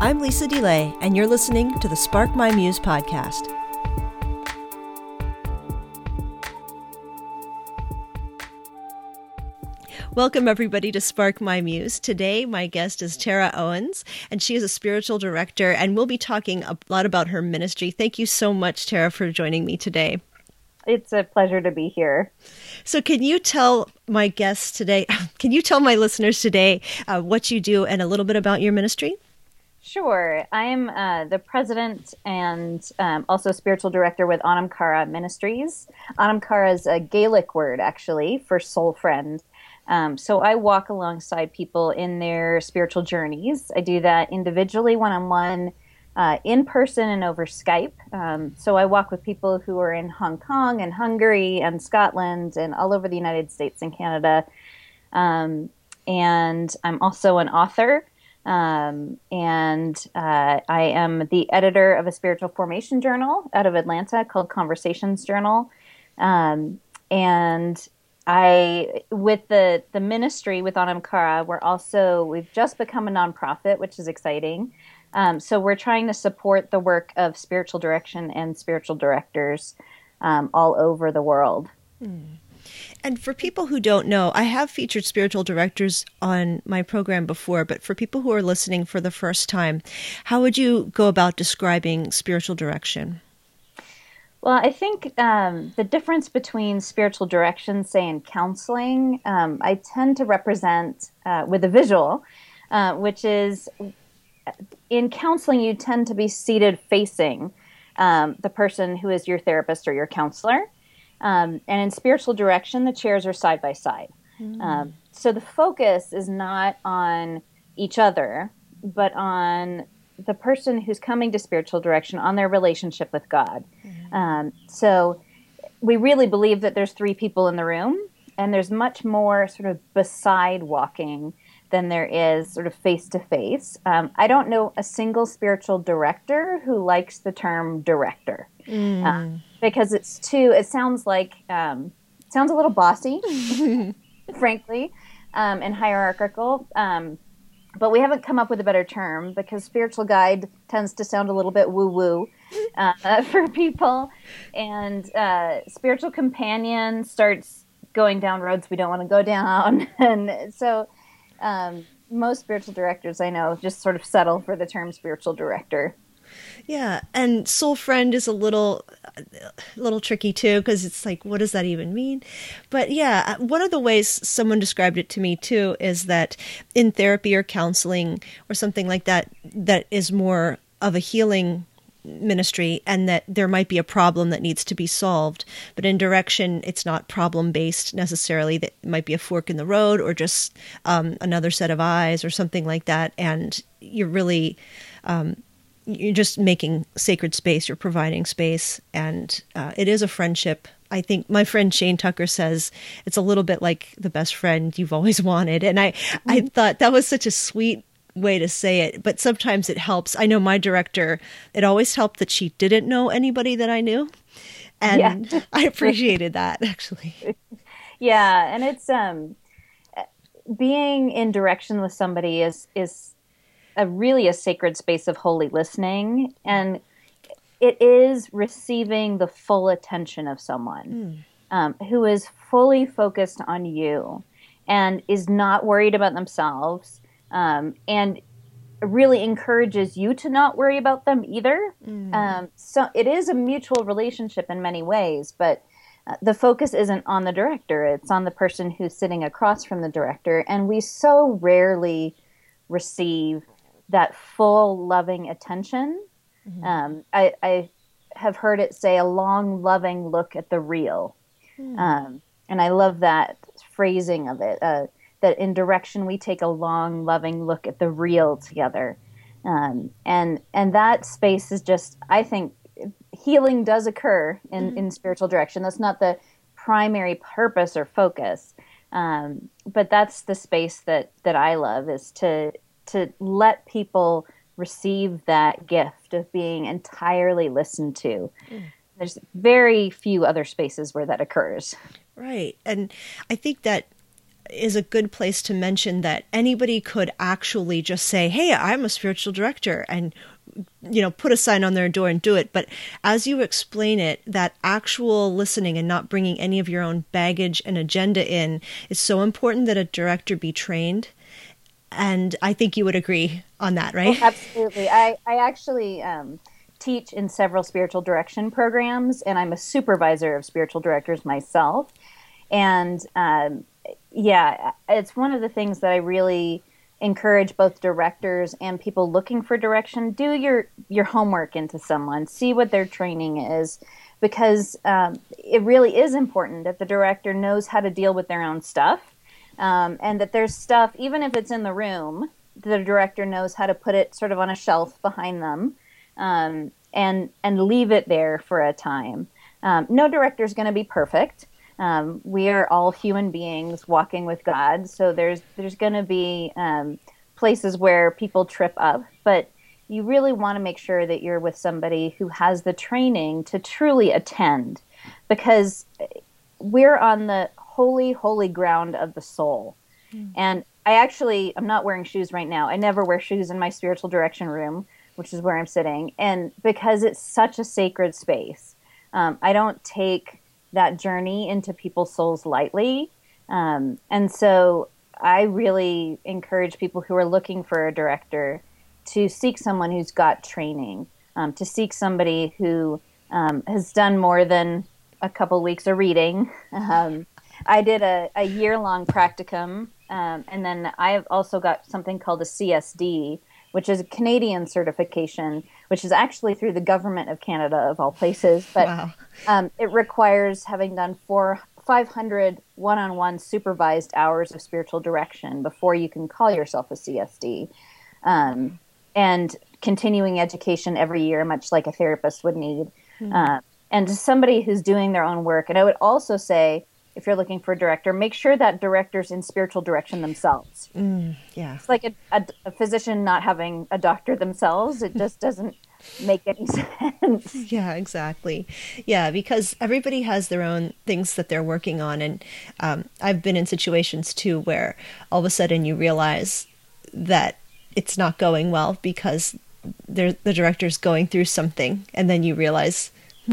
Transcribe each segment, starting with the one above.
I'm Lisa DeLay, and you're listening to the Spark My Muse podcast. Welcome, everybody, to Spark My Muse. Today, my guest is Tara Owens, and she is a spiritual director, and we'll be talking a lot about her ministry. Thank you so much, Tara, for joining me today. It's a pleasure to be here. So can you tell my guests today, can you tell my listeners today what you do and a little bit about your ministry? Sure. I'm the president and also spiritual director with Anam Cara Ministries. Anam Cara is a Gaelic word, actually, for soul friend. So I walk alongside people in their spiritual journeys. I do that individually, one-on-one, in person and over Skype. So I walk with people who are in Hong Kong and Hungary and Scotland and all over the United States and Canada. And I'm also an author. I am the editor of a spiritual formation journal out of Atlanta called Conversations Journal. And with the ministry with Anam Cara, we've just become a nonprofit, which is exciting. So we're trying to support the work of spiritual direction and spiritual directors all over the world. And for people who don't know, I have featured spiritual directors on my program before, but for people who are listening for the first time, how would you go about describing spiritual direction? Well, I think the difference between spiritual direction, say, and counseling, I tend to represent with a visual, which is in counseling, you tend to be seated facing the person who is your therapist or your counselor. And in spiritual direction, the chairs are side by side. So the focus is not on each other, but on the person who's coming to spiritual direction, on their relationship with God. So we really believe that there's three people in the room, and there's much more sort of beside walking than there is sort of face to face. I don't know a single spiritual director who likes the term director. Because it sounds like, sounds a little bossy, frankly, and hierarchical. But we haven't come up with a better term because spiritual guide tends to sound a little bit woo-woo for people. And spiritual companion starts going down roads we don't want to go down. And so most spiritual directors I know just sort of settle for the term spiritual director. Yeah, and soul friend is a little tricky too, because it's like, what does that even mean? But yeah, one of the ways someone described it to me too is that in therapy or counseling or something like that, that is more of a healing ministry, and that there might be a problem that needs to be solved. But in direction, it's not problem-based necessarily. That might be a fork in the road or just another set of eyes or something like that. And you're really... you're just making sacred space, you're providing space, and it is a friendship. I think my friend Shane Tucker says it's a little bit like the best friend you've always wanted. And I thought that was such a sweet way to say it, but sometimes it helps. I know my director, it always helped that she didn't know anybody that I knew. And yeah. I appreciated that, actually. Yeah, and it's being in direction with somebody is really a sacred space of holy listening, and it is receiving the full attention of someone who is fully focused on you and is not worried about themselves, and really encourages you to not worry about them either. So it is a mutual relationship in many ways, but the focus isn't on the director, it's on the person who's sitting across from the director, and we so rarely receive that full loving attention. I have heard it say a long loving look at the real. And I love that phrasing of it, that in direction we take a long loving look at the real together. And that space is just, I think healing does occur in spiritual direction. That's not the primary purpose or focus. But that's the space that I love, is to let people receive that gift of being entirely listened to. There's very few other spaces where that occurs. Right. And I think that is a good place to mention that anybody could actually just say, "Hey, I'm a spiritual director," and put a sign on their door and do it. But as you explain it, that actual listening and not bringing any of your own baggage and agenda in is so important, that a director be trained. And I think you would agree on that, right? Oh, absolutely. I actually teach in several spiritual direction programs, and I'm a supervisor of spiritual directors myself. And yeah, it's one of the things that I really encourage both directors and people looking for direction. Do your homework into someone, see what their training is, because it really is important that the director knows how to deal with their own stuff, and that there's stuff, even if it's in the room, the director knows how to put it sort of on a shelf behind them, and leave it there for a time. No director is going to be perfect. We are all human beings walking with God, so there's going to be places where people trip up, but you really want to make sure that you're with somebody who has the training to truly attend, because we're on the holy ground of the soul. And I'm not wearing shoes right now. I never wear shoes in my spiritual direction room, which is where I'm sitting, and because it's such a sacred space, I don't take that journey into people's souls lightly. And so I really encourage people who are looking for a director to seek someone who's got training, to seek somebody who has done more than a couple weeks of reading. I did a year-long practicum, and then I've also got something called a CSD, which is a Canadian certification, which is actually through the government of Canada, of all places. But wow. It requires having done 500 one-on-one supervised hours of spiritual direction before you can call yourself a CSD. And continuing education every year, much like a therapist would need. And to somebody who's doing their own work. And I would also say, if you're looking for a director, make sure that director's in spiritual direction themselves. Yeah. It's like a physician not having a doctor themselves. It just doesn't make any sense. Yeah, exactly. Yeah, because everybody has their own things that they're working on. And I've been in situations too where all of a sudden you realize that it's not going well because the director's going through something. And then you realize,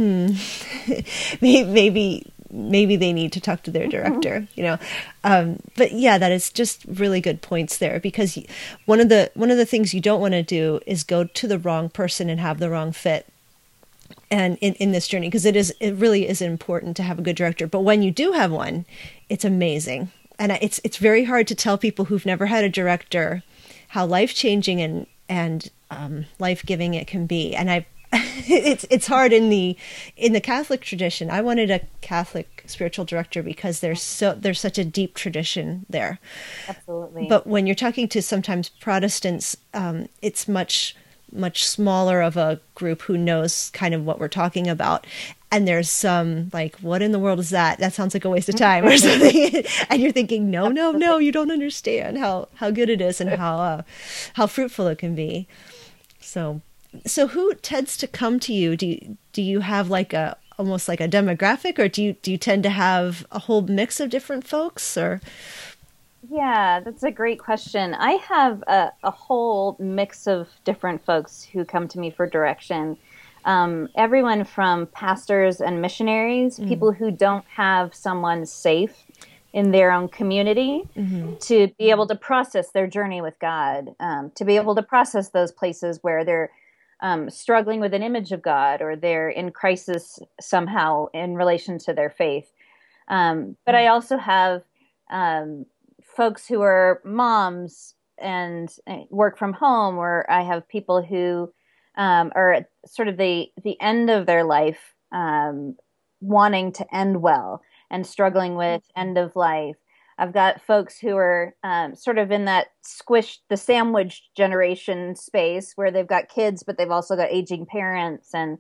maybe they need to talk to their director, but yeah, that is just really good points there, because one of the things you don't want to do is go to the wrong person and have the wrong fit. And in this journey, because it really is important to have a good director. But when you do have one, it's amazing. And it's very hard to tell people who've never had a director how life-changing and life-giving it can be. And it's hard in the Catholic tradition. I wanted a Catholic spiritual director because there's such a deep tradition there. Absolutely. But when you're talking to sometimes Protestants, it's much smaller of a group who knows kind of what we're talking about. And there's some like, what in the world is that? That sounds like a waste of time or something. And you're thinking, no, you don't understand how good it is and how fruitful it can be. So who tends to come to you? Do you have like almost like a demographic, or do you tend to have a whole mix of different folks, or? Yeah, that's a great question. I have a whole mix of different folks who come to me for direction. Everyone from pastors and missionaries, people who don't have someone safe in their own community to be able to process their journey with God, to be able to process those places where they're struggling with an image of God, or they're in crisis somehow in relation to their faith. But I also have folks who are moms and work from home, or I have people who are at sort of the end of their life, wanting to end well and struggling with end of life. I've got folks who are sort of in that the sandwich generation space where they've got kids, but they've also got aging parents. And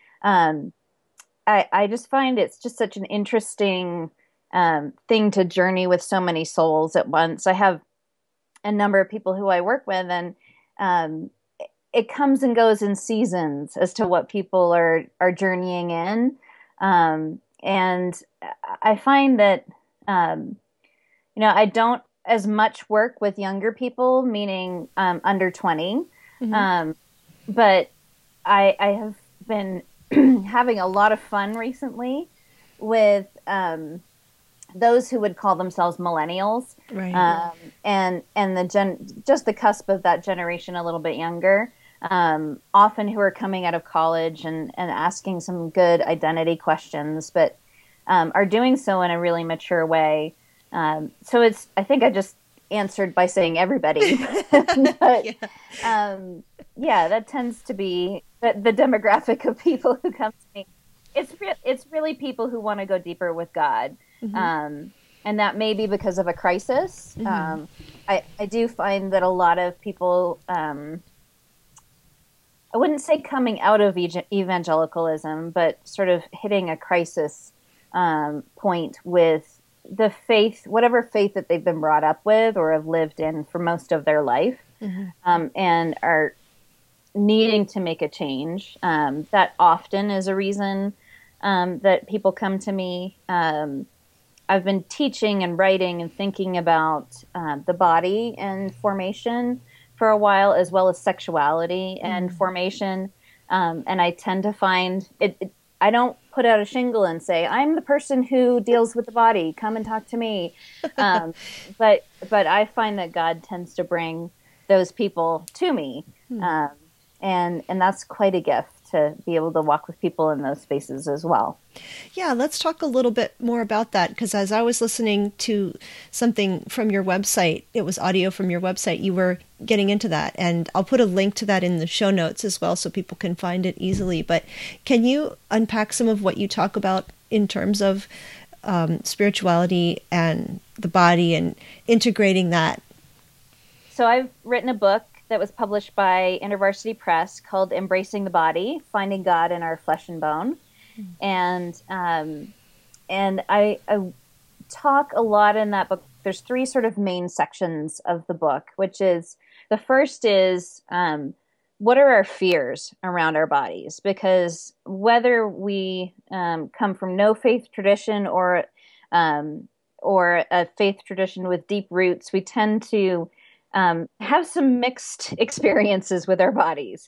I just find it's just such an interesting thing to journey with so many souls at once. I have a number of people who I work with, and it comes and goes in seasons as to what people are journeying in. And I find that, I don't as much work with younger people, meaning under 20. Hmm. Um, but I have been having a lot of fun recently with those who would call themselves millennials, Right. and just the cusp of that generation a little bit younger, often who are coming out of college and asking some good identity questions, but are doing so in a really mature way. So I think I just answered by saying everybody, but Yeah. um, yeah, that tends to be the demographic of people who come to me. It's really people who want to go deeper with God, Hmm. um, and that may be because of a crisis. Hmm. I do find that a lot of people, I wouldn't say coming out of evangelicalism, but sort of hitting a crisis point with the faith, whatever faith that they've been brought up with or have lived in for most of their life, Hmm. and are needing to make a change. That often is a reason that people come to me. I've been teaching and writing and thinking about the body and formation for a while, as well as sexuality and Hmm. formation. And I tend to find I don't put out a shingle and say, I'm the person who deals with the body. Come and talk to me. Um, but I find that God tends to bring those people to me. Um, and that's quite a gift to be able to walk with people in those spaces as well. Yeah, let's talk a little bit more about that because as I was listening to something from your website, it was audio from your website, you were getting into that. And I'll put a link to that in the show notes as well so people can find it easily. But can you unpack some of what you talk about in terms of spirituality and the body and integrating that? So I've written a book that was published by InterVarsity Press called Embracing the Body: Finding God in Our Flesh and Bone. And I talk a lot in that book. There's three sort of main sections of the book, which is the first is what are our fears around our bodies? Because whether we come from no faith tradition um, or a faith tradition with deep roots, we tend to have some mixed experiences with our bodies.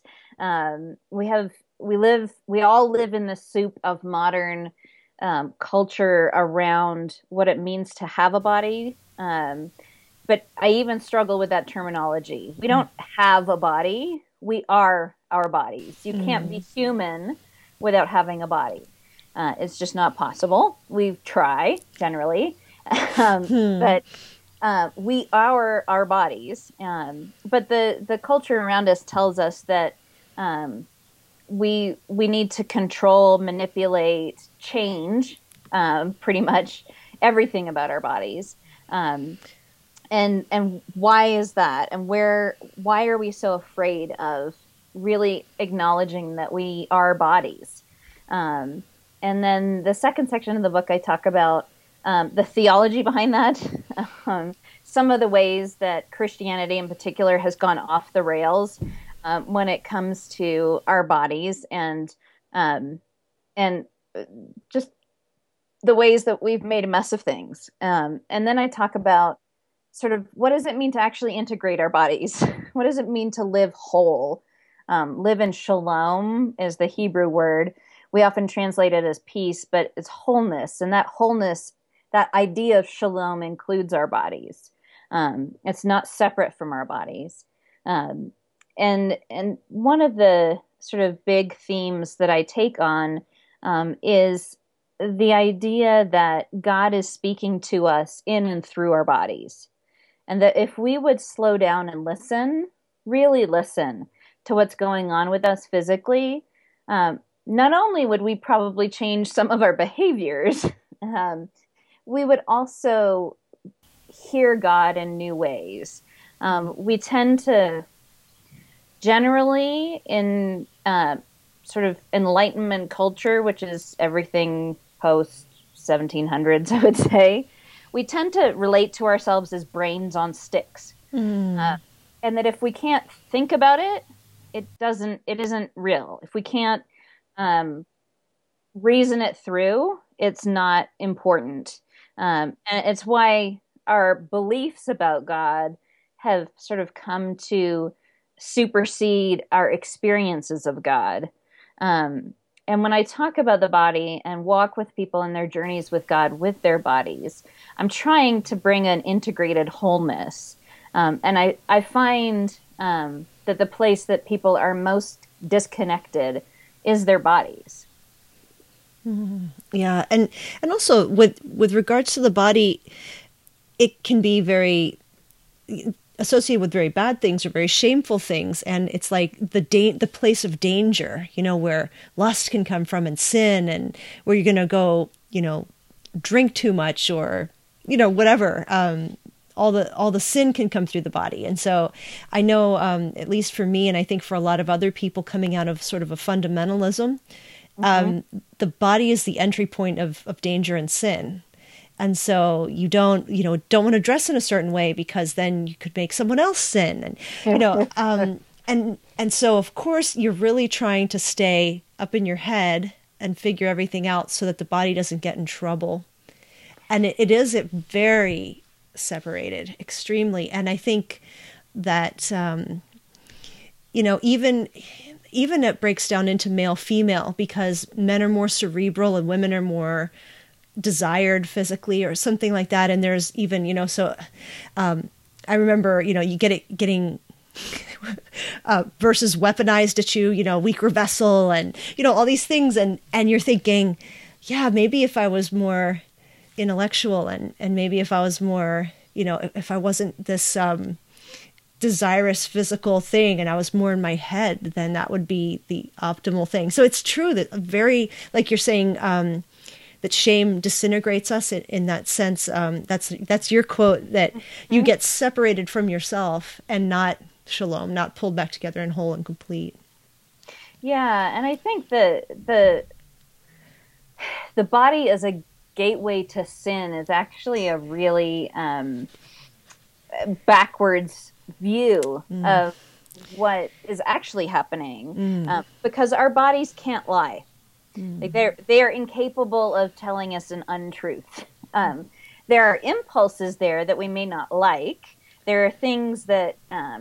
We all live in the soup of modern culture around what it means to have a body. But I even struggle with that terminology. We don't have a body. We are our bodies. You can't be Mm. human without having a body. It's just not possible. We try generally, Hmm. but we are our bodies. But the culture around us tells us that um, we need to control, manipulate, change pretty much everything about our bodies. Um, and why is that? And why are we so afraid of really acknowledging that we are bodies? Um, and then the second section of the book, I talk about the theology behind that. um, some of the ways that Christianity in particular has gone off the rails when it comes to our bodies, um, and just the ways that we've made a mess of things. And then I talk about sort of what does it mean to actually integrate our bodies? What does it mean to live whole? Live in shalom is the Hebrew word. We often translate it as peace, but it's wholeness. And that wholeness, that idea of shalom includes our bodies. It's not separate from our bodies. Um, and one of the sort of big themes that I take on is the idea that God is speaking to us in and through our bodies. And that if we would slow down and listen, really listen to what's going on with us physically, not only would we probably change some of our behaviors, um, we would also hear God in new ways. We tend to generally in sort of Enlightenment culture, which is everything post 1700s, I would say, we tend to relate to ourselves as brains on sticks, uh, Mm. and that if we can't think about it, it isn't real. If we can't um, reason it through, it's not important. And it's why our beliefs about God have sort of come to supersede our experiences of God. And when I talk about the body and walk with people in their journeys with God with their bodies, I'm trying to bring an integrated wholeness. And I find that the place that people are most disconnected is their bodies. Yeah, and also with regards to the body, it can be very associated with very bad things or very shameful things, and it's like the place of danger, where lust can come from and sin, and where you're going to go, drink too much or whatever. All the sin can come through the body. And so I know, at least for me, and I think for a lot of other people coming out of sort of a fundamentalism, the body is the entry point of danger and sin. And so you don't want to dress in a certain way because then you could make someone else sin. And so of course you're really trying to stay up in your head and figure everything out so that the body doesn't get in trouble. And it is very separated, extremely. And I think that, even it breaks down into male female because men are more cerebral and women are more desired physically or something like that. And there's even, I remember, you getting versus weaponized at you, weaker vessel and, all these things. And you're thinking, yeah, maybe if I was more intellectual and maybe if I was more, if I wasn't this, desirous physical thing and I was more in my head, then that would be the optimal thing. So it's true that like you're saying, that shame disintegrates us in that sense. That's your quote, that you get separated from yourself and not shalom, not pulled back together and whole and complete. Yeah, and I think the body as a gateway to sin is actually a really backwards view of what is actually happening, because our bodies can't lie. Like they are incapable of telling us an untruth. There are impulses there that we may not like. There are things that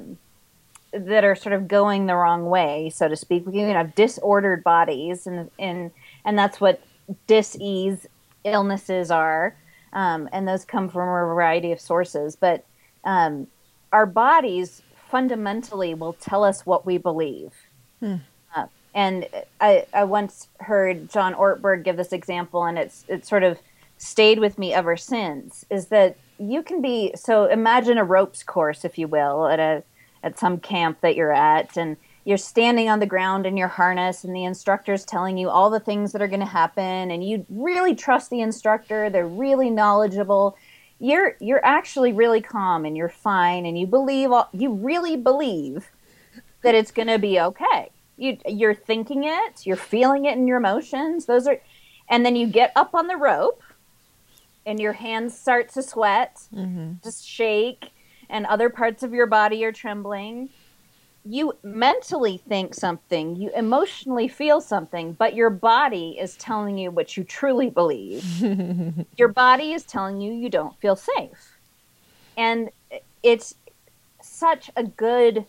that are sort of going the wrong way, so to speak. We can have disordered bodies, and that's what dis-ease illnesses are, and those come from a variety of sources. But our bodies fundamentally will tell us what we believe. And I once heard John Ortberg give this example, and it's sort of stayed with me ever since, is that you can be, so imagine a ropes course, if you will, at some camp that you're at, and you're standing on the ground in your harness, and the instructor's telling you all the things that are going to happen, and you really trust the instructor, they're really knowledgeable. You're actually really calm, and you're fine, and you really believe that it's going to be okay. You're thinking it, you're feeling it in your emotions. And then you get up on the rope and your hands start to sweat, just shake, and other parts of your body are trembling. You mentally think something, you emotionally feel something, but your body is telling you what you truly believe. Your body is telling you don't feel safe. And it's such a good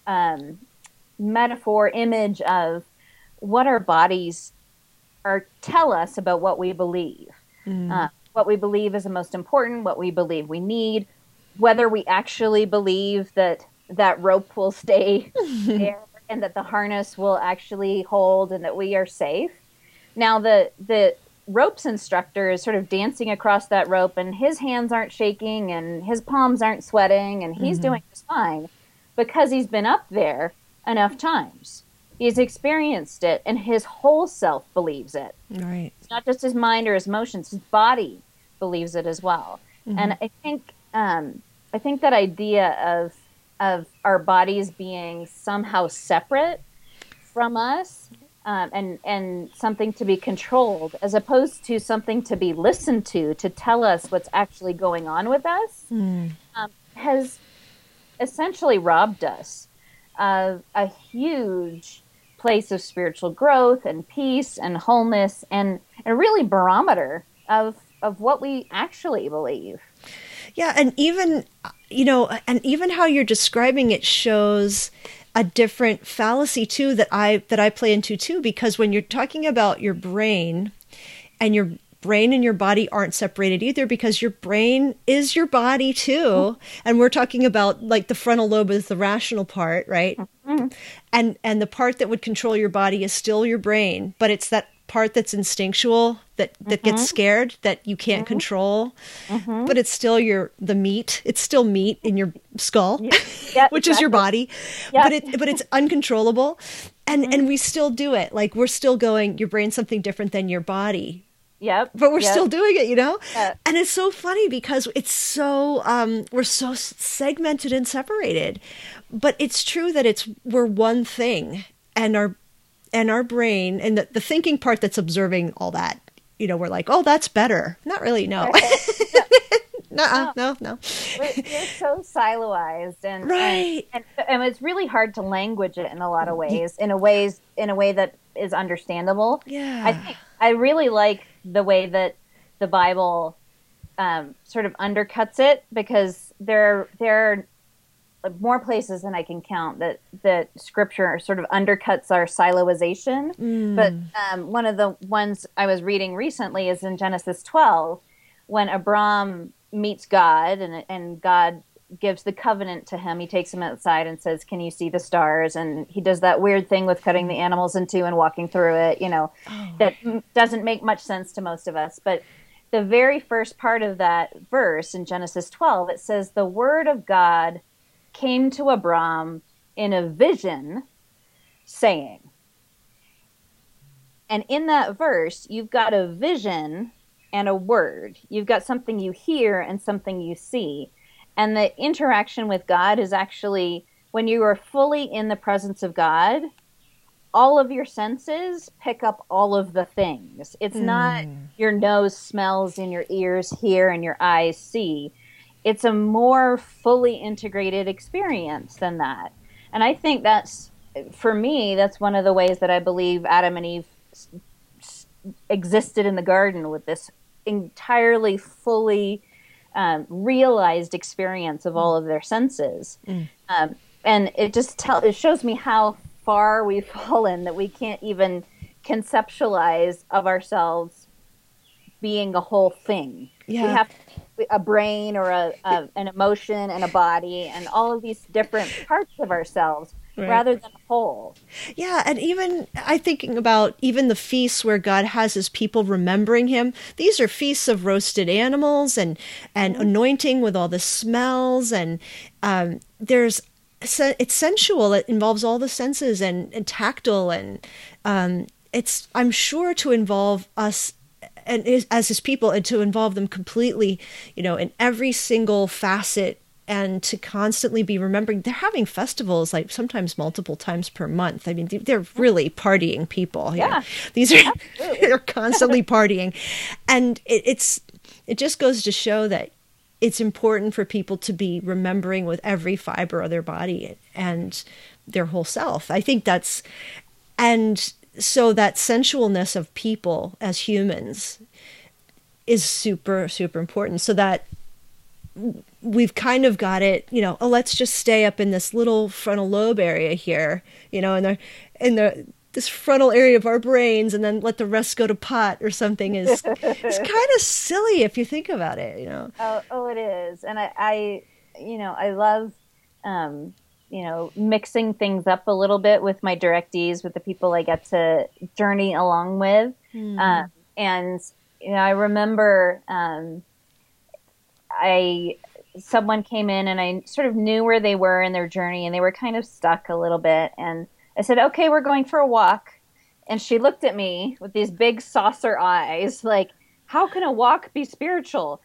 metaphor, image of what our bodies tell us about what we believe. What we believe is the most important, what we believe we need, whether we actually believe that rope will stay there and that the harness will actually hold and that we are safe. Now the ropes instructor is sort of dancing across that rope, and his hands aren't shaking and his palms aren't sweating, and he's doing just fine because he's been up there enough times. He's experienced it, and his whole self believes it. Right. It's not just his mind or his emotions; his body believes it as well. And I think that idea of our bodies being somehow separate from us, and something to be controlled, as opposed to something to be listened to tell us what's actually going on with us, has essentially robbed us of a huge place of spiritual growth and peace and wholeness, and a really barometer of what we actually believe. Yeah, and even, and even how you're describing it shows a different fallacy too that I play into too, because when you're talking about your brain, and your brain and your body aren't separated either, because your brain is your body too, and we're talking about like the frontal lobe is the rational part, right? Mm-hmm. And the part that would control your body is still your brain, but it's that part that's instinctual, that gets scared, that you can't control, but it's still the meat. It's still meat in your skull, Yep, which is your body, Yep. but it's uncontrollable, and we still do it. Like we're still going, your brain's something different than your body, Yep. but we're Yep. still doing it, Yep. And it's so funny because it's so we're so segmented and separated, but it's true that we're one thing, and our brain and the thinking part that's observing all that, we're like, oh, that's better. Not really, no. No. We're so siloized, and Right. and it's really hard to language it in a lot of ways, in a way that is understandable. Yeah. I think I really like the way that the Bible sort of undercuts it, because there are more places than I can count that Scripture sort of undercuts our siloization. But one of the ones I was reading recently is in Genesis 12, when Abram meets God, and God gives the covenant to him. He takes him outside and says, "Can you see the stars?" And he does that weird thing with cutting the animals in two and walking through it, that doesn't make much sense to most of us. But the very first part of that verse in Genesis 12, it says, "The word of God came to Abram in a vision, saying." And in that verse, you've got a vision and a word. You've got something you hear and something you see. And the interaction with God is actually, when you are fully in the presence of God, all of your senses pick up all of the things. It's not your nose smells and your ears hear and your eyes see. It's a more fully integrated experience than that. And I think for me, that's one of the ways that I believe Adam and Eve existed in the garden, with this entirely fully realized experience of all of their senses. And it shows me how far we've fallen, that we can't even conceptualize of ourselves being a whole thing. Yeah. We have a brain or an emotion and a body and all of these different parts of ourselves, right, rather than whole. Yeah, and even I'm thinking about even the feasts where God has his people remembering him. These are feasts of roasted animals and anointing with all the smells, and it's sensual. It involves all the senses and tactile, and it's, I'm sure, to involve us and as his people, and to involve them completely, in every single facet, and to constantly be remembering. They're having festivals like sometimes multiple times per month. I mean, they're really partying people. Yeah. These are, they're constantly partying. And it just goes to show that it's important for people to be remembering with every fiber of their body and their whole self. I think and so that sensualness of people as humans is super, super important, so that we've kind of got it, let's just stay up in this little frontal lobe area here, in this frontal area of our brains, and then let the rest go to pot or something it's kind of silly if you think about it, Oh, it is. And I love, mixing things up a little bit with my directees, with the people I get to journey along with. And, I remember, someone came in and I sort of knew where they were in their journey, and they were kind of stuck a little bit. And I said, "Okay, we're going for a walk." And she looked at me with these big saucer eyes, like, "How can a walk be spiritual?"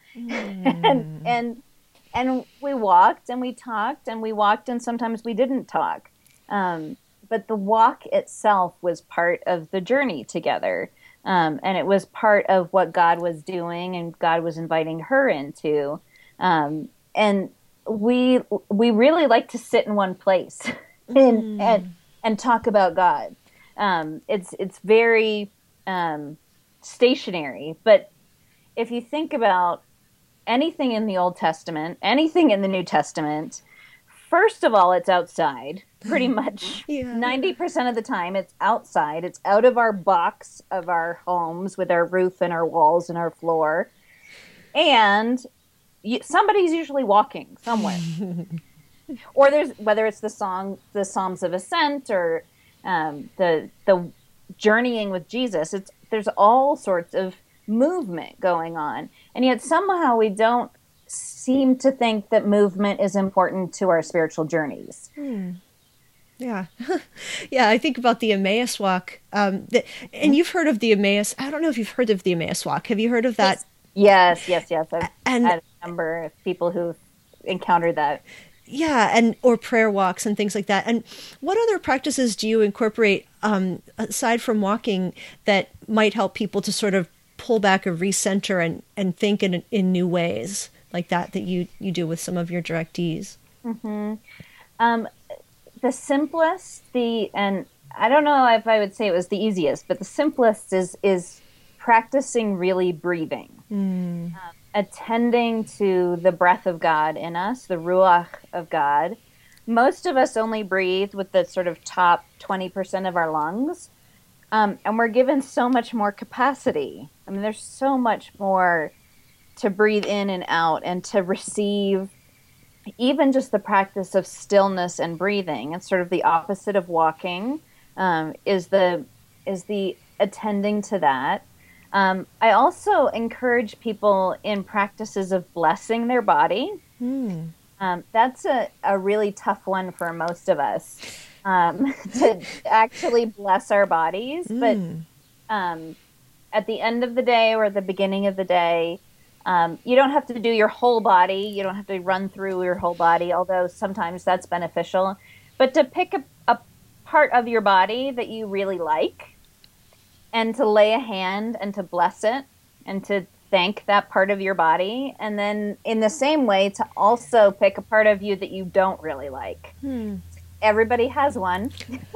And we walked and we talked and we walked, and sometimes we didn't talk. But the walk itself was part of the journey together. And it was part of what God was doing and God was inviting her into. And we really like to sit in one place and talk about God. It's very stationary. But if you think about anything in the Old Testament, anything in the New Testament, first of all, it's outside. Pretty much Yeah. 90% of the time, it's outside. It's out of our box of our homes with our roof and our walls and our floor. And somebody's usually walking somewhere. Or there's whether it's the Psalms of Ascent, or the journeying with Jesus. There's all sorts of movement going on, and yet somehow we don't seem to think that movement is important to our spiritual journeys. Yeah. Yeah, I think about the Emmaus walk. And you've heard of the Emmaus. I don't know if you've heard of the Emmaus walk. Have you heard of that? Yes. I've And had a number of people who've encountered that. yeah, and or prayer walks and things like that. And what other practices do you incorporate aside from walking that might help people to sort of pull back or recenter and think in new ways like that you do with some of your directees? The simplest, and I don't know if I would say it was the easiest, but the simplest is practicing really breathing, attending to the breath of God in us, the ruach of God. Most of us only breathe with the sort of top 20% of our lungs, and we're given so much more capacity. I mean, there's so much more to breathe in and out and to receive. Even just the practice of stillness and breathing, it's sort of the opposite of walking, is the attending to that. I also encourage people in practices of blessing their body. That's a really tough one for most of us, to actually bless our bodies. But at the end of the day or at the beginning of the day, you don't have to do your whole body. You don't have to run through your whole body, although sometimes that's beneficial. But to pick a part of your body that you really like and to lay a hand and to bless it and to thank that part of your body. And then in the same way, to also pick a part of you that you don't really like. Everybody has one.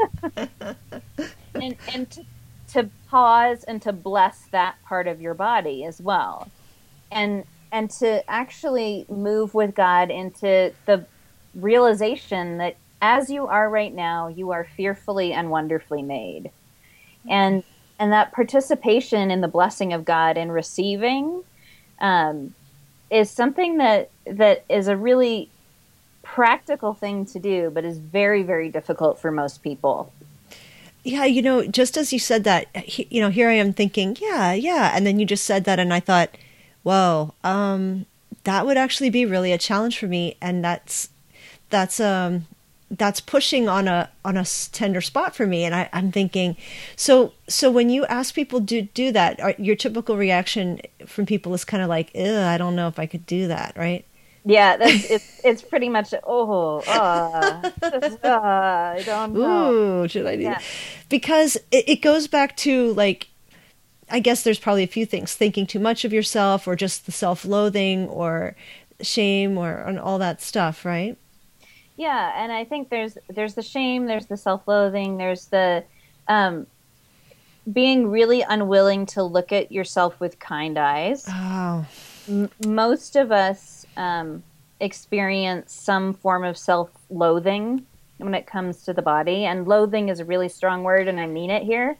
and to pause and to bless that part of your body as well. And to actually move with God into the realization that as you are right now, you are fearfully and wonderfully made. And that participation in the blessing of God and receiving is something that is a really practical thing to do, but is very, very difficult for most people. Yeah, just as you said that, here I am thinking, yeah. And then you just said that and I thought, whoa, that would actually be really a challenge for me, and that's pushing on a tender spot for me. And I'm thinking, so when you ask people to do that, your typical reaction from people is kind of like, I don't know if I could do that, right? Yeah, it's pretty much I don't know. Ooh, should I do that? Because it goes back to, like, I guess there's probably a few things: thinking too much of yourself, or just the self-loathing, or shame, and all that stuff, right? Yeah, and I think there's the shame, there's the self-loathing, there's the being really unwilling to look at yourself with kind eyes. Oh. Most of us experience some form of self-loathing when it comes to the body, and loathing is a really strong word, and I mean it here.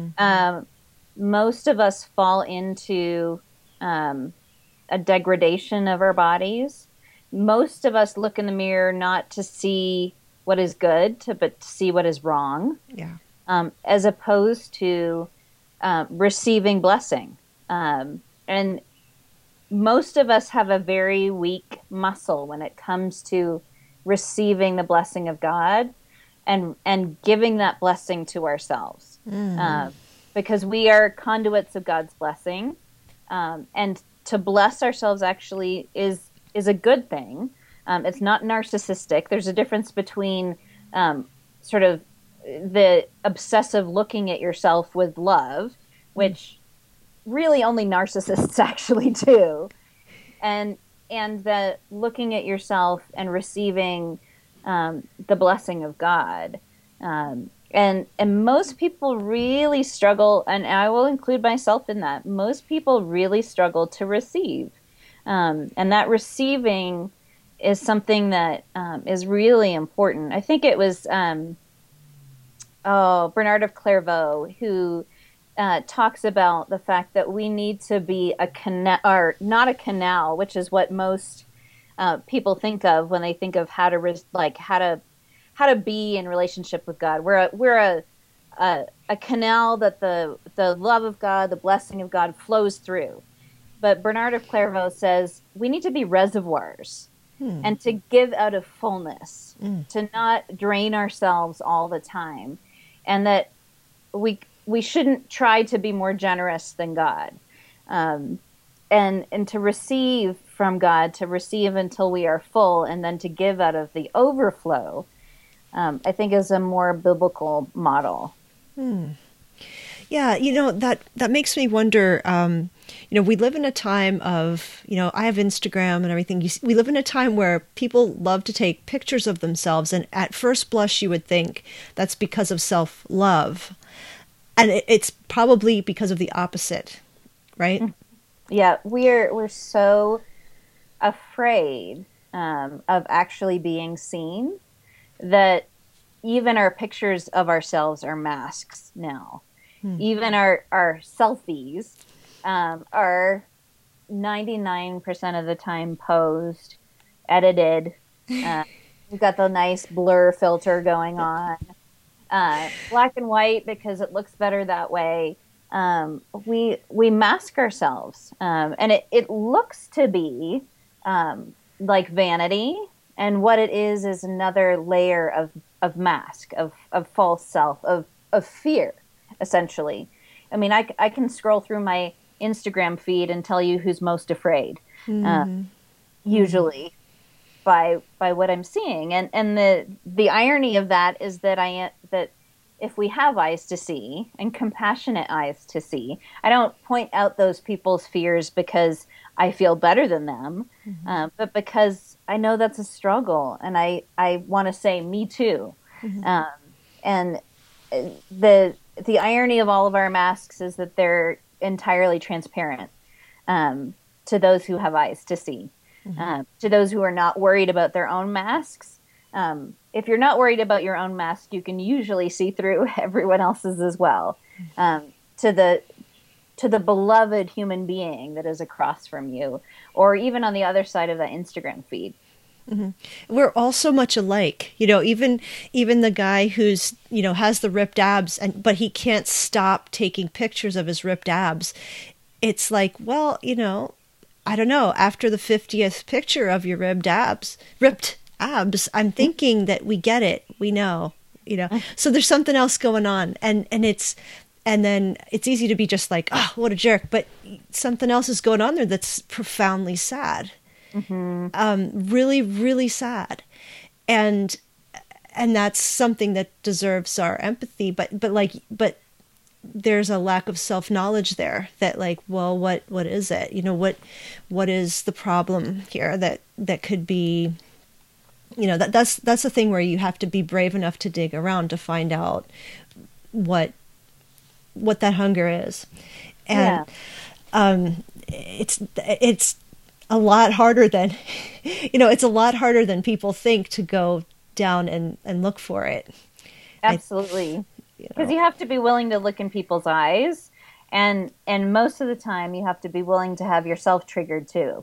Most of us fall into a degradation of our bodies. Most of us look in the mirror not to see what is good, but to see what is wrong. Yeah. As opposed to receiving blessing. And most of us have a very weak muscle when it comes to receiving the blessing of God and giving that blessing to ourselves. Because we are conduits of God's blessing. And to bless ourselves actually is a good thing. It's not narcissistic. There's a difference between sort of the obsessive looking at yourself with love, which really only narcissists actually do, and the looking at yourself and receiving the blessing of God. And most people really struggle, and I will include myself in that. Most people really struggle to receive. And that receiving is something that is really important. I think it was Bernard of Clairvaux who talks about the fact that we need to be a canal, or not a canal, which is what most people think of when they think of how to how to be in relationship with God. We're a canal that the love of God, the blessing of God flows through. But Bernard of Clairvaux says we need to be reservoirs and to give out of fullness, to not drain ourselves all the time, and that we shouldn't try to be more generous than God, and to receive from God, to receive until we are full, and then to give out of the overflow. I think is a more biblical model. Yeah, that makes me wonder. We live in a time of, I have Instagram and everything. We live in a time where people love to take pictures of themselves, and at first blush, you would think that's because of self-love, and it's probably because of the opposite, right? Yeah, we're so afraid of actually being seen that even our pictures of ourselves are masks now. Even our selfies are 99% of the time posed, edited. We've got the nice blur filter going on. Black and white because it looks better that way. We mask ourselves, and it looks to be like vanity, and what it is another layer of mask, of false self, of fear, essentially. I mean, I can scroll through my Instagram feed and tell you who's most afraid, usually by what I'm seeing, and the irony of that is that that if we have eyes to see and compassionate eyes to see, I don't point out those people's fears because I feel better than them, but because I know that's a struggle, and I want to say me too. And the irony of all of our masks is that they're entirely transparent to those who have eyes to see. To those who are not worried about their own masks, if you're not worried about your own mask, you can usually see through everyone else's as well. To the beloved human being that is across from you, or even on the other side of that Instagram feed. We're all so much alike, even the guy who's, has the ripped abs, but he can't stop taking pictures of his ripped abs. It's like, well, I don't know, after the 50th picture of your ripped abs, I'm thinking that we get it. We know, so there's something else going on. And then it's easy to be just like, oh, what a jerk. But something else is going on there that's profoundly sad. Really, really sad. And that's something that deserves our empathy. But there's a lack of self-knowledge there that, like, well, what is it? What is the problem here that could be, that's the thing where you have to be brave enough to dig around to find out what that hunger is. And it's a lot harder than, it's a lot harder than people think to go down and look for it. Absolutely. Because you have to be willing to look in people's eyes, and most of the time you have to be willing to have yourself triggered too.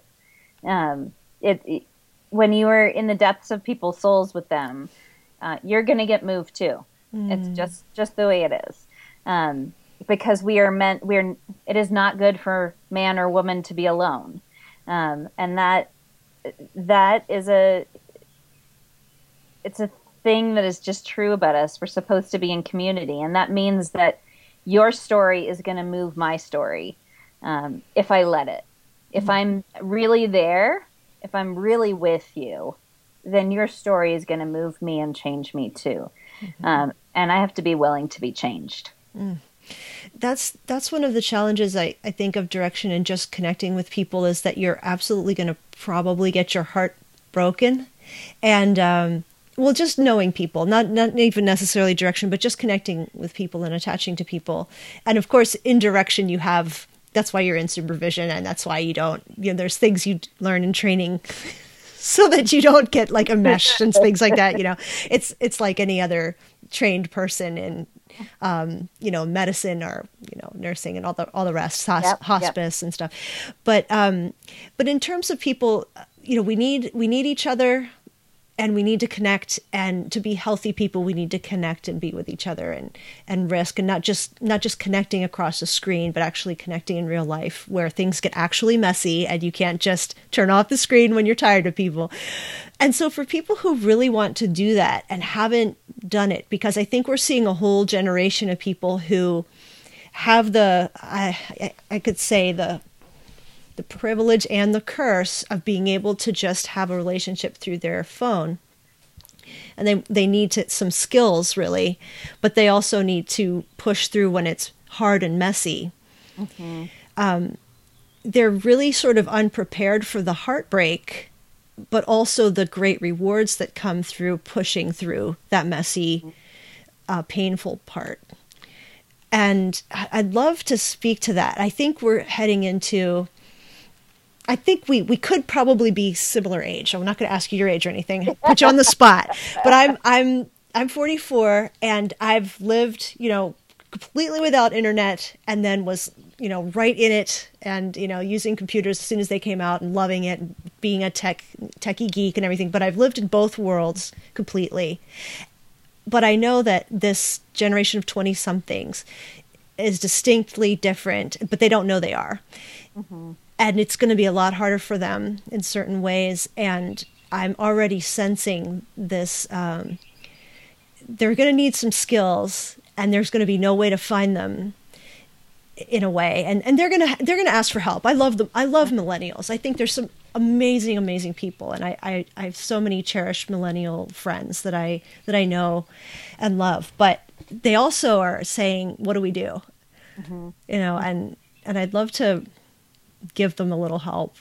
When you are in the depths of people's souls with them, you're going to get moved too. It's just the way it is. Because it is not good for man or woman to be alone. And that is it's a thing that is just true about us. We're supposed to be in community, and that means that your story is going to move my story, if I let it. If I'm really there, if I'm really with you, then your story is going to move me and change me too. And I have to be willing to be changed. That's one of the challenges I think of direction and just connecting with people, is that you're absolutely going to probably get your heart broken. And just knowing people, not even necessarily direction, but just connecting with people and attaching to people. And of course, in direction, you have that's why you're in supervision, and that's why you don't, there's things you learn in training so that you don't get like enmeshed and things like that. It's like any other trained person in, medicine or, nursing and all the rest, hospice and stuff. But in terms of people, we need each other. And we need to connect, and to be healthy people, we need to connect and be with each other and risk, and not just connecting across a screen, but actually connecting in real life where things get actually messy and you can't just turn off the screen when you're tired of people. And so for people who really want to do that and haven't done it, because I think we're seeing a whole generation of people who have I could say the privilege and the curse of being able to just have a relationship through their phone. And they need some skills, really, but they also need to push through when it's hard and messy. Mm-hmm. They're really sort of unprepared for the heartbreak, but also the great rewards that come through pushing through that messy, painful part. And I'd love to speak to that. I think we're heading into... I think we could probably be similar age. I'm not going to ask you your age or anything, put you on the spot. But I'm 44, and I've lived, completely without internet, and then was, right in it, and using computers as soon as they came out and loving it, and being a techie geek and everything. But I've lived in both worlds completely. But I know that this generation of 20-somethings is distinctly different, but they don't know they are. Mm-hmm. And it's going to be a lot harder for them in certain ways. And I'm already sensing this. They're going to need some skills, and there's going to be no way to find them in a way. And they're going to ask for help. I love them. I love millennials. I think there's some amazing, amazing people. And I have so many cherished millennial friends that I know and love. But they also are saying, what do we do? Mm-hmm. And I'd love to give them a little help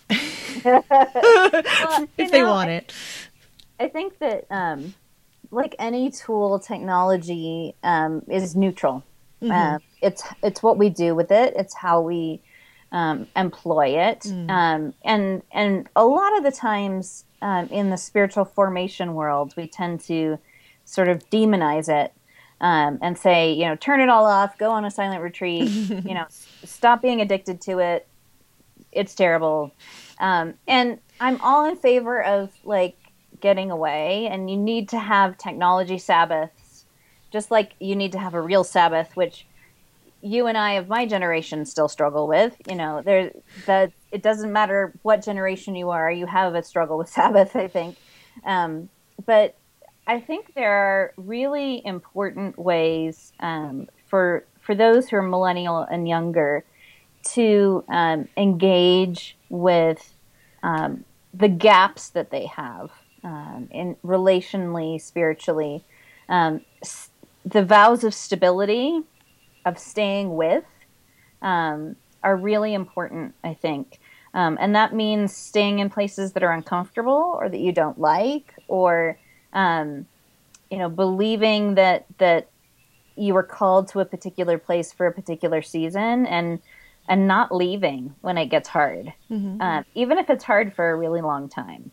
if they want it. I think that like any tool, technology is neutral. Mm-hmm. It's what we do with it. It's how we employ it. Mm. And a lot of the times in the spiritual formation world, we tend to sort of demonize it and say, turn it all off, go on a silent retreat, stop being addicted to it. It's terrible. And I'm all in favor of like getting away, and you need to have technology Sabbaths, just like you need to have a real Sabbath, which you and I of my generation still struggle with. It doesn't matter what generation you are, you have a struggle with Sabbath, I think. But I think there are really important ways for those who are millennial and younger to engage with the gaps that they have in relationally, spiritually. The vows of stability, of staying with, are really important, I think. And that means staying in places that are uncomfortable or that you don't like, or believing that you were called to a particular place for a particular season, and not leaving when it gets hard, mm-hmm. Even if it's hard for a really long time.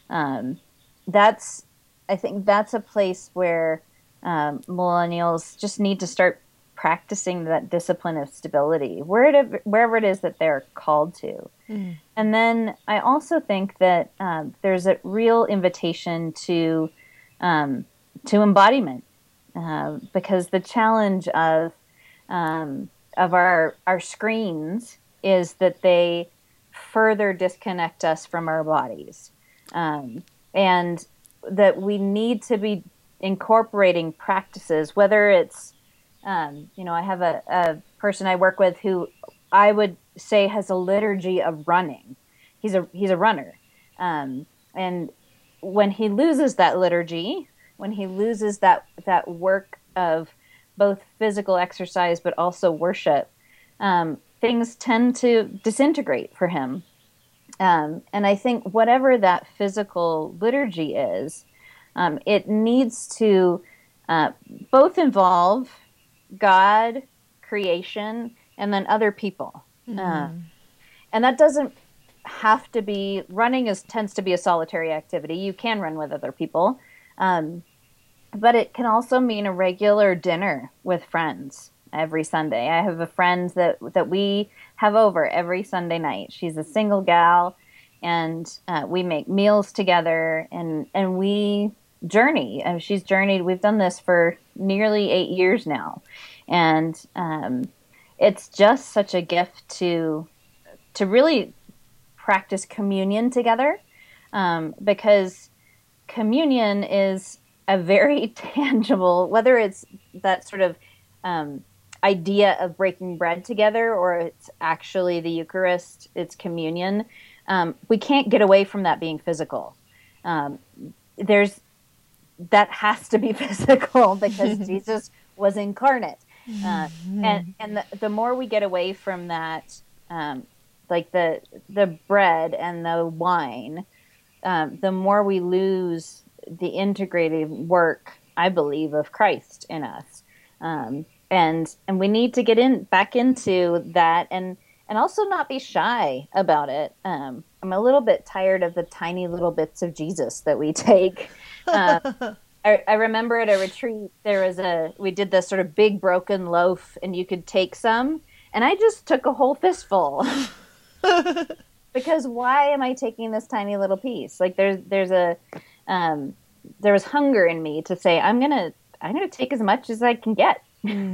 I think that's a place where millennials just need to start practicing that discipline of stability, wherever it is that they're called to. Mm. And then I also think that there's a real invitation to embodiment, because the challenge of our screens is that they further disconnect us from our bodies, and that we need to be incorporating practices, whether it's I have a person I work with who I would say has a liturgy of running. He's a runner, and when he loses that liturgy, when he loses that work of both physical exercise but also worship, things tend to disintegrate for him. And I think whatever that physical liturgy is, it needs to both involve God, creation, and then other people. Uh, and that doesn't have to be running is tends to be a solitary activity. You can run with other people. Um, but it can also mean a regular dinner with friends every Sunday. I have a friend that we have over every Sunday night. She's a single gal, and we make meals together, and we journey. And she's journeyed. We've done this for nearly 8 years now, and it's just such a gift to really practice communion together, because communion is a very tangible, whether it's that sort of um, idea of breaking bread together or it's actually the Eucharist, it's communion. We can't get away from that being physical. Um, there's that has to be physical because Jesus was incarnate, and the more we get away from that, like the bread and the wine, the more we lose the integrated work, I believe, of Christ in us. And we need to get back into that, and also not be shy about it. I'm a little bit tired of the tiny little bits of Jesus that we take. Uh, I remember at a retreat we did this sort of big broken loaf, and you could take some, and I just took a whole fistful. Because why am I taking this tiny little piece? Like um, there was hunger in me to say I'm gonna take as much as I can get.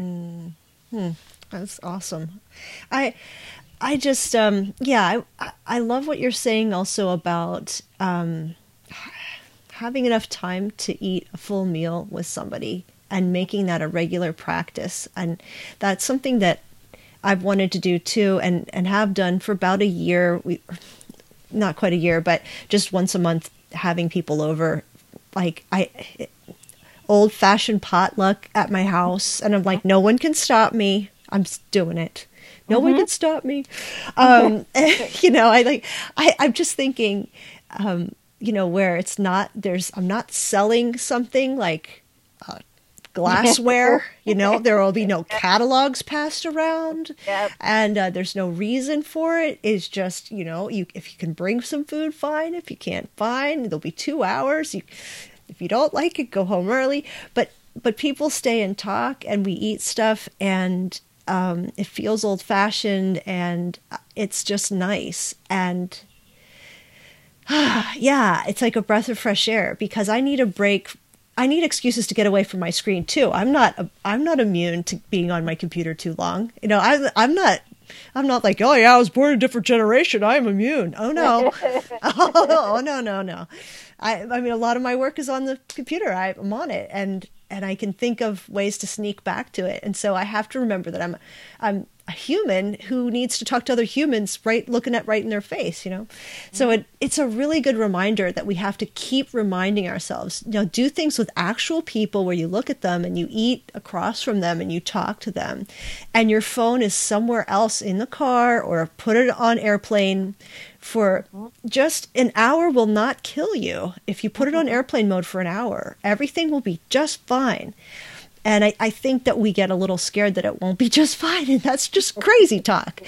That's awesome. I I just yeah, I love what you're saying also about having enough time to eat a full meal with somebody and making that a regular practice. And that's something that I've wanted to do too, and have done for about a year. Not quite a year, but just once a month having people over. Like old fashioned potluck at my house, and I'm like, no one can stop me. I'm doing it. No one can stop me. I'm just thinking, where it's not, I'm not selling something like glassware, there will be no catalogs passed around. Yep. And there's no reason for it. It's just, if you can bring some food, fine. If you can't, fine. There'll be 2 hours. If you don't like it, go home early. But people stay and talk, and we eat stuff, and it feels old fashioned, and it's just nice. And yeah, it's like a breath of fresh air, because I need a break. I need excuses to get away from my screen too. I'm not immune to being on my computer too long. I'm not like, oh yeah, I was born in a different generation, I'm immune. Oh no. Oh no. I mean, a lot of my work is on the computer. I'm on it, and I can think of ways to sneak back to it. And so I have to remember that I'm a human who needs to talk to other humans, looking at right in their face, So it's a really good reminder that we have to keep reminding ourselves, do things with actual people where you look at them and you eat across from them and you talk to them, and your phone is somewhere else in the car, or put it on airplane. For just an hour will not kill you. If you put it on airplane mode for an hour, everything will be just fine. And I think that we get a little scared that it won't be just fine, and that's just crazy talk.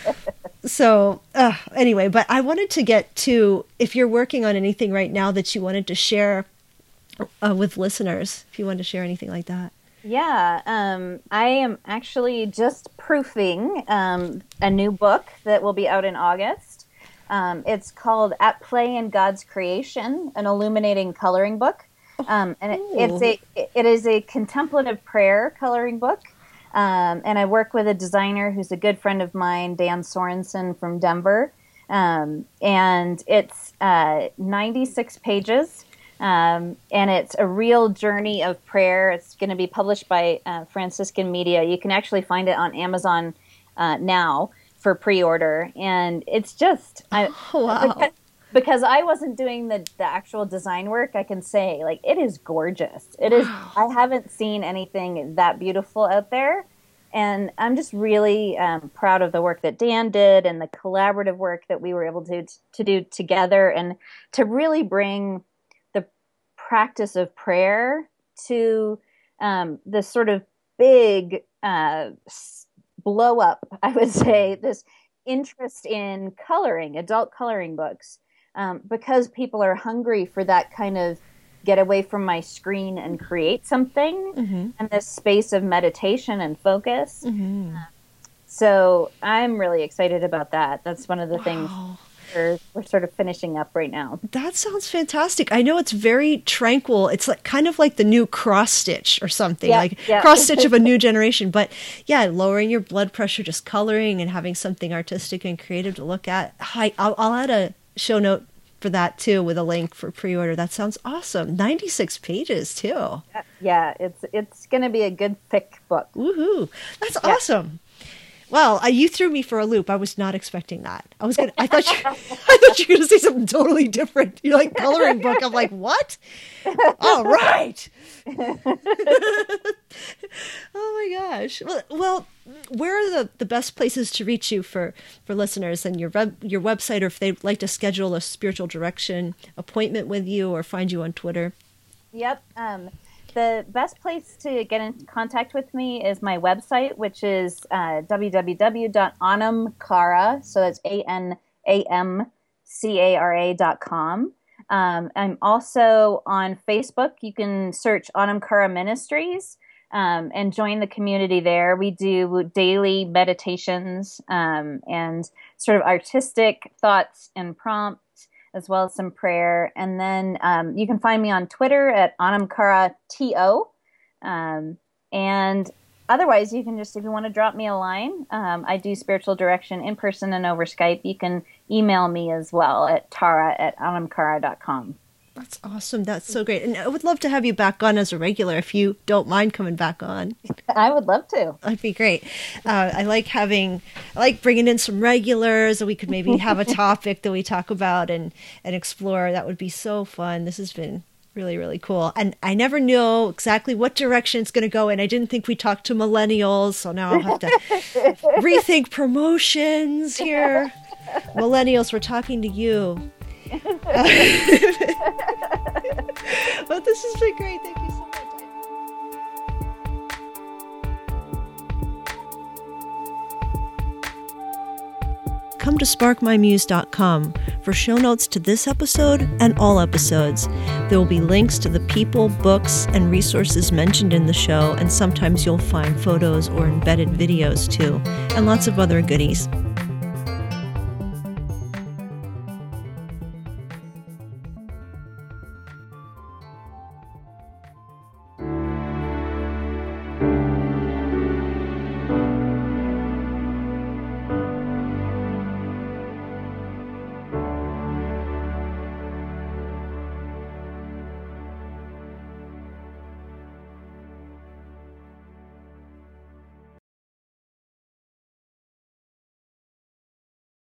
So anyway, but I wanted to get to, if you're working on anything right now that you wanted to share with listeners, if you wanted to share anything like that. Yeah, I am actually just proofing a new book that will be out in August. It's called At Play in God's Creation, an illuminating coloring book. And it is a contemplative prayer coloring book. And I work with a designer who's a good friend of mine, Dan Sorensen from Denver. And it's 96 pages. And it's a real journey of prayer. It's going to be published by Franciscan Media. You can actually find it on Amazon now for pre-order. And it's just... Wow. Because I wasn't doing the actual design work, I can say, like, it is gorgeous. It is. I haven't seen anything that beautiful out there. And I'm just really proud of the work that Dan did, and the collaborative work that we were able to do together, and to really bring the practice of prayer to this sort of big blow up, I would say, this interest in coloring, adult coloring books, because people are hungry for that kind of get away from my screen and create something, and this space of meditation and focus. So I'm really excited about that. That's one of the things we're sort of finishing up right now. That sounds fantastic. I know it's very tranquil. It's like kind of like the new cross stitch or something, cross stitch of a new generation. But yeah, lowering your blood pressure, just coloring and having something artistic and creative to look at. I'll add a show note for that too with a link for pre-order. That sounds awesome. 96 pages too. Yeah, it's going to be a good thick book. Woohoo! That's awesome. Well, you threw me for a loop. I was not expecting that. I thought you were going to say something totally different. You're like coloring book. I'm like, what? All right. Oh my gosh. Well, where are the best places to reach you for listeners, and your website, or if they'd like to schedule a spiritual direction appointment with you or find you on Twitter? Yep. The best place to get in contact with me is my website, which is www.anamcara. So that's ANAMCARA.com. I'm also on Facebook. You can search Anam Cara Ministries and join the community there. We do daily meditations and sort of artistic thoughts and prompts, as well as some prayer. And then you can find me on Twitter at AnamCaraTO. And otherwise, you can just, if you want to drop me a line, I do spiritual direction in person and over Skype. You can email me as well at tara@anamcara.com. That's awesome. That's so great. And I would love to have you back on as a regular if you don't mind coming back on. I would love to. That'd be great. I like bringing in some regulars, and we could maybe have a topic that we talk about and explore. That would be so fun. This has been really, really cool. And I never knew exactly what direction it's going to go in. I didn't think we talked to millennials, so now I'll have to rethink promotions here. Millennials, we're talking to you. But this has been great. Thank you so much. Come to sparkmymuse.com for show notes to this episode and all episodes. There will be links to the people, books, and resources mentioned in the show, and sometimes you'll find photos or embedded videos too, and lots of other goodies.